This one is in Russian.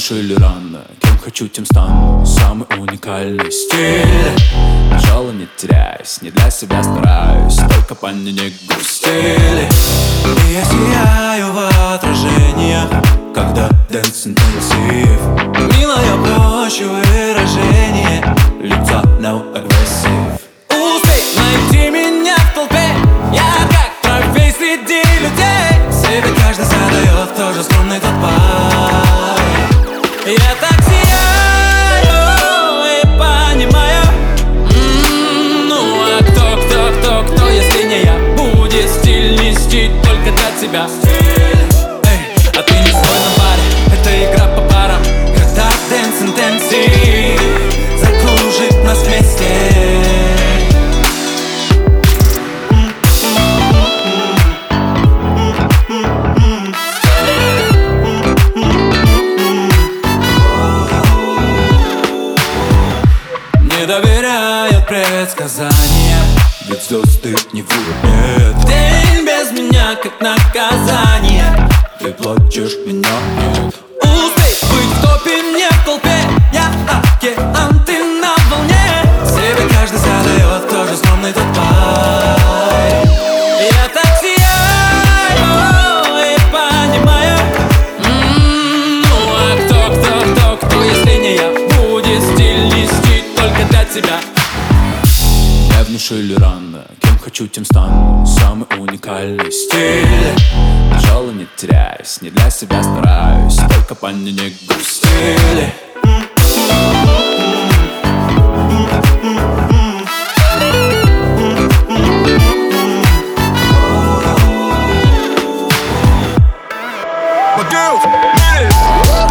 внушили рано, кем хочу, тем стану. Самый уникальный стиль. Нажала, не теряюсь, не для себя стараюсь, только по мне не грустили. И я сияю в отражениях, когда дэнс интенсив. Милая площадь, выражение лица, no aggressive. Успей найти меня в толпе, я как трофей среди людей. Себе каждый задает тоже скромный тот пай. Я так сияю и понимаю, ну а кто, если не я, будет стиль нести только для тебя. Эй, а ты не стой на баре, это игра по парам. Когда дэнс интенсив закружит нас вместе. Не доверяют предсказания, ведь звезды не врут. День без меня как наказание, ты плачешь, меня нет. Успей быть в топе, не в толпе, я океан, ты на волне. Себе каждый задает тоже скромный тот пай. Я так сияю и понимаю, ну а кто, если не я, будет стиль нести только для тебя. Мне внушили рано, кем хочу, тем стану. Самый уникальный стиль. Нажала, не теряюсь, не для себя стараюсь, только по мне не грустили. My girls, man.